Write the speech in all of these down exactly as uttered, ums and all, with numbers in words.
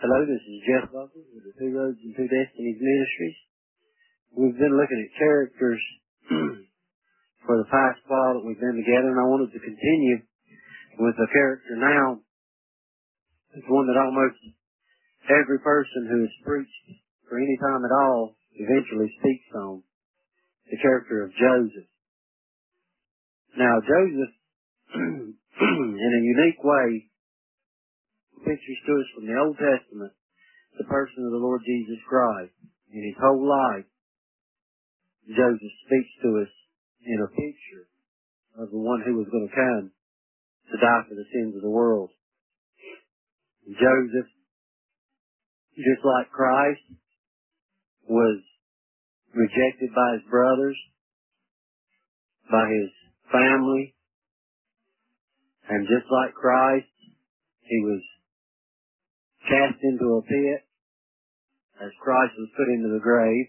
Hello, this is Jeff Buckles with the Two Roads and Two Destinies Ministries. We've been looking at characters for the past while that we've been together, and I wanted to continue with a character now. It's one that almost every person who has preached for any time at all eventually speaks on, the character of Joseph. Now, Joseph, in a unique way, pictures to us from the Old Testament the person of the Lord Jesus Christ. In his whole life, Joseph speaks to us in a picture of the one who was going to come to die for the sins of the world. Joseph, just like Christ, was rejected by his brothers, by his family, and just like Christ, he was cast into a pit as Christ was put into the grave.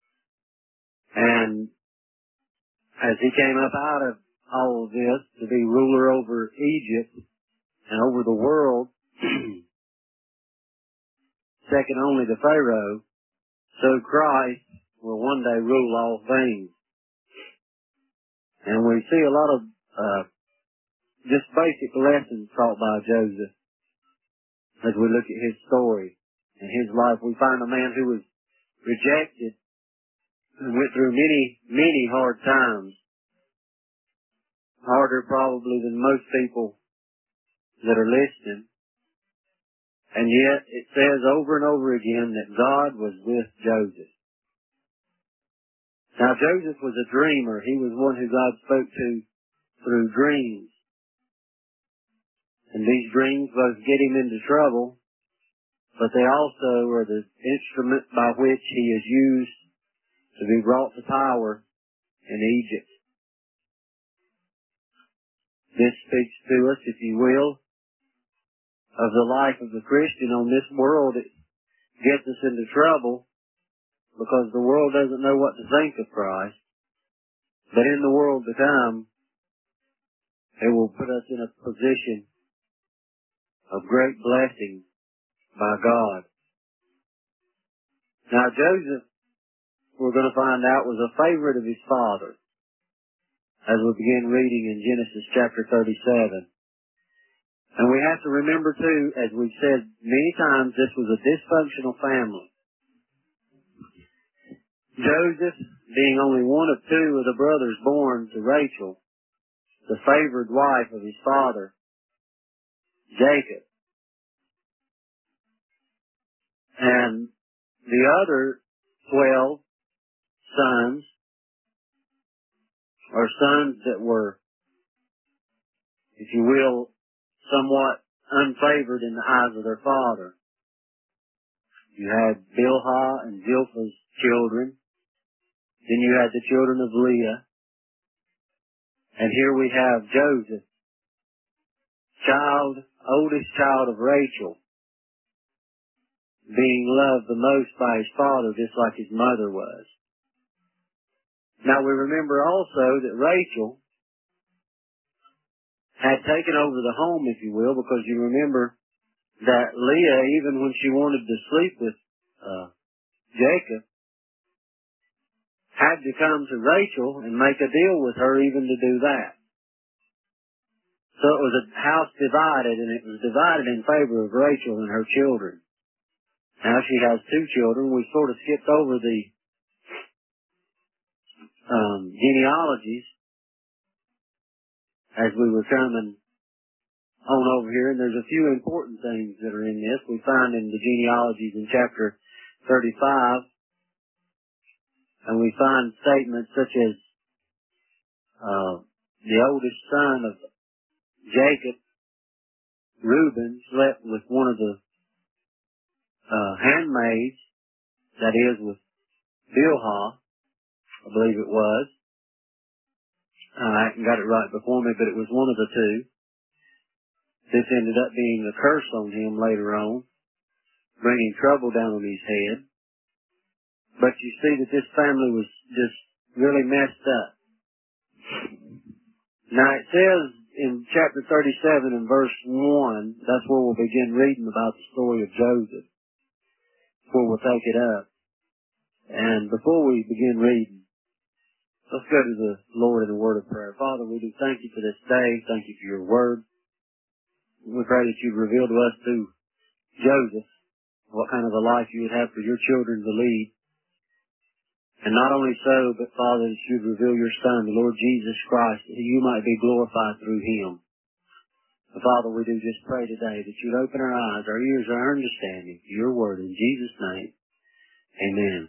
And as he came up out of all of this to be ruler over Egypt and over the world, second only to Pharaoh, so Christ will one day rule all things. And we see a lot of uh, just basic lessons taught by Joseph as we look at his story and his life. We find a man who was rejected and went through many, many hard times, harder probably than most people that are listening. And yet it says over and over again that God was with Joseph. Now, Joseph was a dreamer. He was one who God spoke to through dreams. And these dreams both get him into trouble, but they also are the instrument by which he is used to be brought to power in Egypt. This speaks to us, if you will, of the life of the Christian on this world. It gets us into trouble because the world doesn't know what to think of Christ. But in the world to come, it will put us in a position of great blessing by God. Now, Joseph, we're going to find out, was a favorite of his father, as we begin reading in Genesis chapter thirty-seven. And we have to remember, too, as we've said many times, this was a dysfunctional family. Joseph, being only one of two of the brothers born to Rachel, the favored wife of his father, Jacob. And the other twelve sons, or sons that were, if you will, somewhat unfavored in the eyes of their father. You had Bilhah and Zilpah's children. Then you had the children of Leah. And here we have Joseph, child, oldest child of Rachel, being loved the most by his father, just like his mother was. Now we remember also that Rachel had taken over the home, if you will, because you remember that Leah, even when she wanted to sleep with uh, Jacob, had to come to Rachel and make a deal with her even to do that. So it was a house divided, and it was divided in favor of Rachel and her children. Now she has two children. We sort of skipped over the um, genealogies as we were coming on over here, and there's a few important things that are in this. We find in the genealogies in chapter thirty-five, and we find statements such as uh, the oldest son of Jacob, Reuben, slept with one of the uh, handmaids, that is, with Bilhah, I believe it was. Uh, I haven't got it right before me, but it was one of the two. This ended up being a curse on him later on, bringing trouble down on his head. But you see that this family was just really messed up. Now it says in chapter thirty-seven and verse one, that's where we'll begin reading about the story of Joseph. where we'll take it up. And before we begin reading, let's go to the Lord in a word of prayer. Father, we do thank you for this day. Thank you for your word. We pray that you'd reveal to us through Joseph what kind of a life you would have for your children to lead. And not only so, but Father, that you'd reveal your Son, the Lord Jesus Christ, that you might be glorified through him. So Father, we do just pray today that you'd open our eyes, our ears, our understanding to your word in Jesus' name. Amen.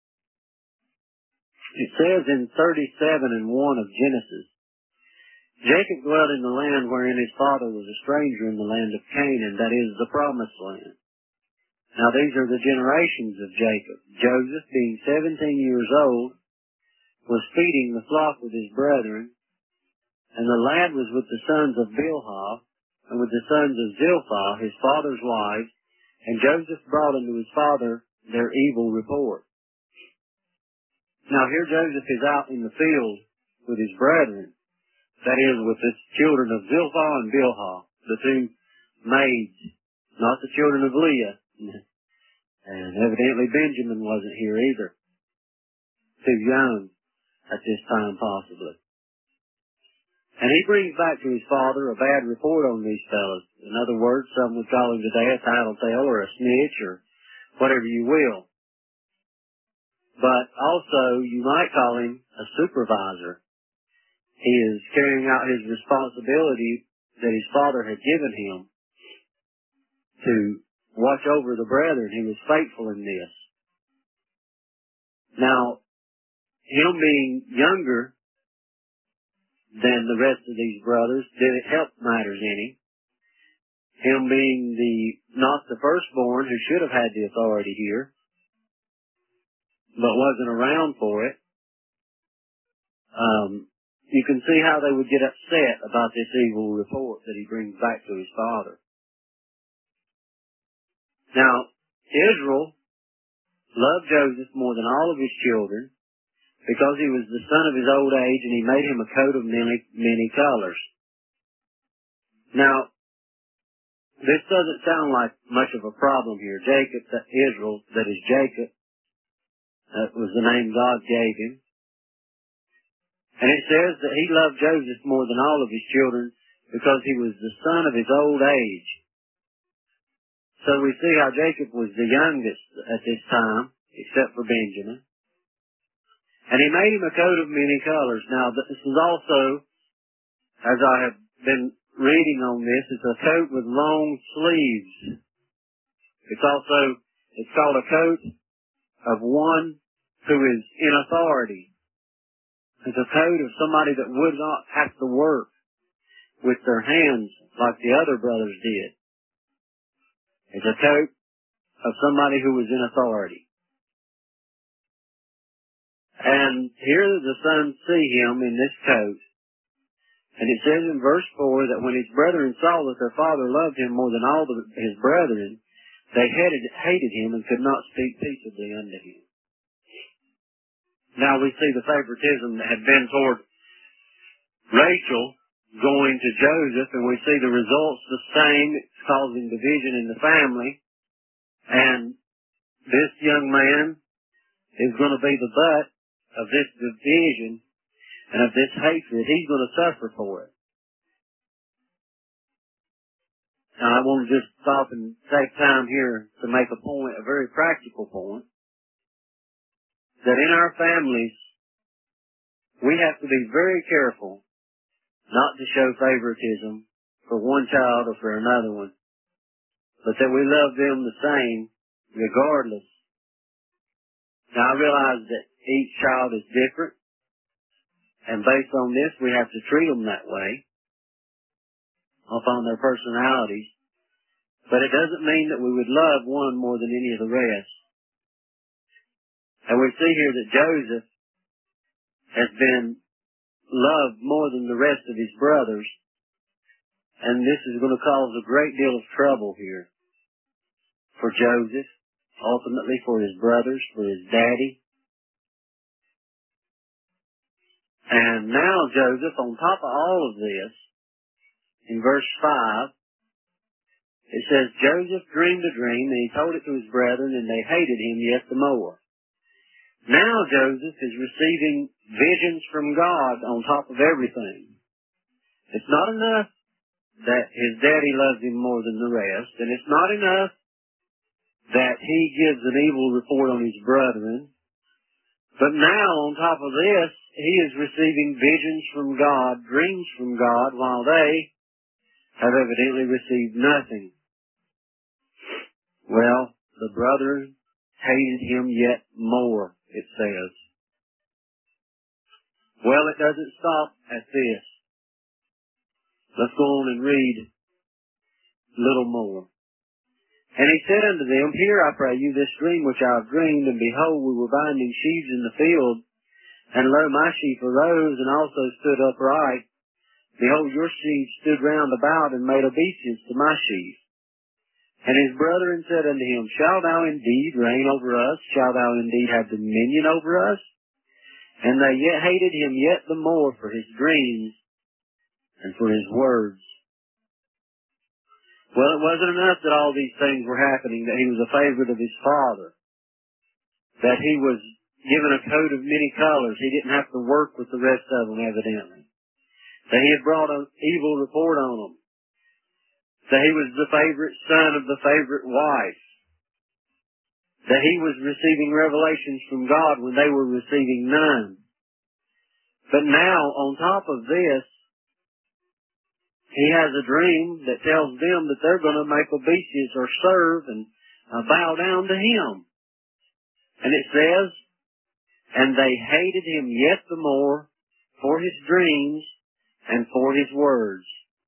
It says in thirty-seven and one of Genesis, Jacob dwelt in the land wherein his father was a stranger in the land of Canaan, that is, the promised land. Now these are the generations of Jacob. Joseph, being seventeen years old, was feeding the flock with his brethren, and the lad was with the sons of Bilhah, and with the sons of Zilpah, his father's wives, and Joseph brought unto his father their evil report. Now here Joseph is out in the field with his brethren, that is, with the children of Zilpah and Bilhah, the two maids, not the children of Leah. And evidently Benjamin wasn't here either. Too young at this time, possibly. And he brings back to his father a bad report on these fellows. In other words, some would call him today a tattletale or a snitch or whatever you will. But also, you might call him a supervisor. He is carrying out his responsibility that his father had given him to watch over the brethren. He was faithful in this. Now, him being younger than the rest of these brothers didn't help matters any. Him being the not the firstborn who should have had the authority here, but wasn't around for it. Um, you can see how they would get upset about this evil report that he brings back to his father. Now, Israel loved Joseph more than all of his children because he was the son of his old age, and he made him a coat of many, many colors. Now, this doesn't sound like much of a problem here. Jacob, that Israel, that is Jacob, that was the name God gave him. And it says that he loved Joseph more than all of his children because he was the son of his old age. So we see how Jacob was the youngest at this time, except for Benjamin. And he made him a coat of many colors. Now, this is also, as I have been reading on this, it's a coat with long sleeves. It's also, it's called a coat of one who is in authority. It's a coat of somebody that would not have to work with their hands like the other brothers did. It's a coat of somebody who was in authority. And here the sons see him in this coat. And it says in verse four that when his brethren saw that their father loved him more than all the, his brethren, they hated, hated him and could not speak peaceably unto him. Now we see the favoritism that had been toward Rachel going to Joseph, and we see the results the same. It's causing division in the family. And this young man is going to be the butt of this division and of this hatred. He's going to suffer for it. Now, I want to just stop and take time here to make a point, a very practical point, that in our families, we have to be very careful not to show favoritism for one child or for another one, but that we love them the same regardless. Now, I realize that each child is different, and based on this, we have to treat them that way, upon their personalities. But it doesn't mean that we would love one more than any of the rest. And we see here that Joseph has been loved more than the rest of his brothers, and this is going to cause a great deal of trouble here for Joseph, ultimately for his brothers, for his daddy. And now Joseph, on top of all of this, in verse five, It says, Joseph dreamed a dream, and he told it to his brethren, and they hated him yet the more. Now Joseph is receiving visions from God on top of everything. It's not enough that his daddy loves him more than the rest, and it's not enough that he gives an evil report on his brethren. But now, on top of this, he is receiving visions from God, dreams from God, while they have evidently received nothing. Well, the brethren hated him yet more, it says. Well, it doesn't stop at this. Let's go on and read a little more. And he said unto them, Hear, I pray you, this dream which I have dreamed, and behold, we were binding sheaves in the field, and lo, my sheep arose, and also stood upright. Behold, your sheep stood round about, and made obeisance to my sheep. And his brethren said unto him, Shalt thou indeed reign over us? Shalt thou indeed have dominion over us? And they yet hated him yet the more for his dreams, and for his words. Well, it wasn't enough that all these things were happening, that he was a favorite of his father, that he was given a coat of many colors. He didn't have to work with the rest of them, evidently. That he had brought an evil report on them. That he was the favorite son of the favorite wife. That he was receiving revelations from God when they were receiving none. But now, on top of this, he has a dream that tells them that they're going to make obeisance or serve and uh, bow down to him. And it says, And they hated him yet the more for his dreams and for his words.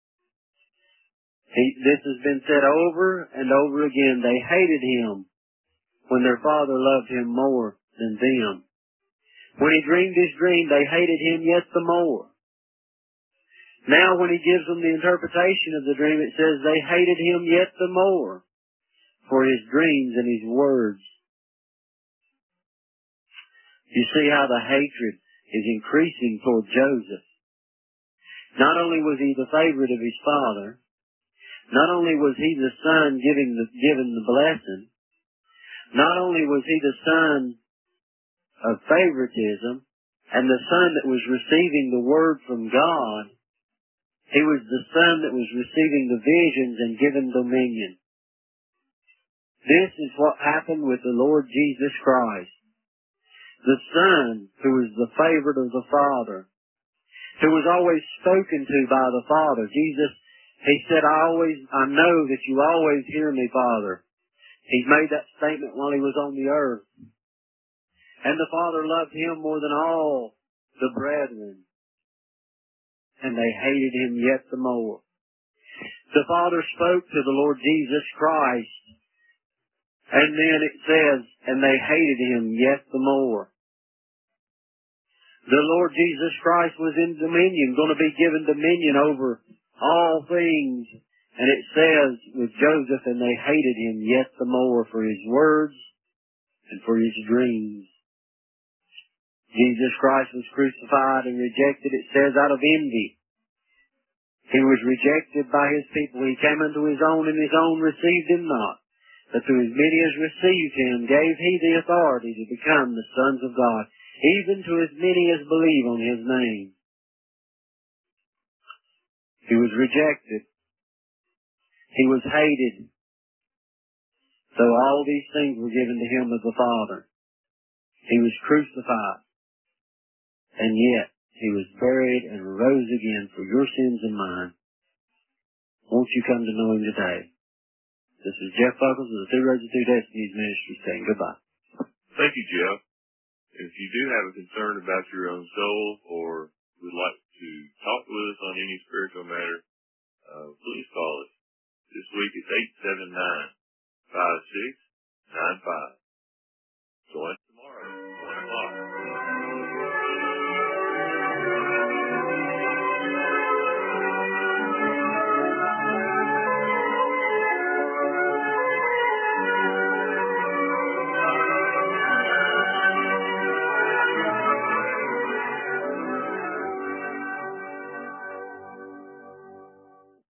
He, this has been said over and over again. They hated him when their father loved him more than them. When he dreamed his dream, they hated him yet the more. Now when he gives them the interpretation of the dream, it says they hated him yet the more for his dreams and his words. You see how the hatred is increasing toward Joseph. Not only was he the favorite of his father, not only was he the son giving the, given the blessing, not only was he the son of favoritism and the son that was receiving the word from God, he was the son that was receiving the visions and given dominion. This is what happened with the Lord Jesus Christ. The Son who was the favorite of the Father, who was always spoken to by the Father. Jesus, he said, I always, I know that you always hear me, Father. He made that statement while he was on the earth. And the Father loved him more than all the brethren. And they hated him yet the more. The Father spoke to the Lord Jesus Christ. And then it says, and they hated him yet the more. The Lord Jesus Christ was in dominion, going to be given dominion over all things. And it says with Joseph, and they hated him yet the more for his words and for his dreams. Jesus Christ was crucified and rejected, it says, out of envy. He was rejected by his people. He came unto his own, and his own received him not. But to as many as received him, gave he the authority to become the sons of God, even to as many as believe on his name. He was rejected. He was hated. So all these things were given to him of the Father. He was crucified. And yet, he was buried and rose again for your sins and mine. Won't you come to know him today? This is Jeff Buckles of the Two Roads to Two Destinies Ministry saying goodbye. Thank you, Jeff. If you do have a concern about your own soul or would like to talk with us on any spiritual matter, uh, please call us. This week it's eight seven nine, five six nine five. Join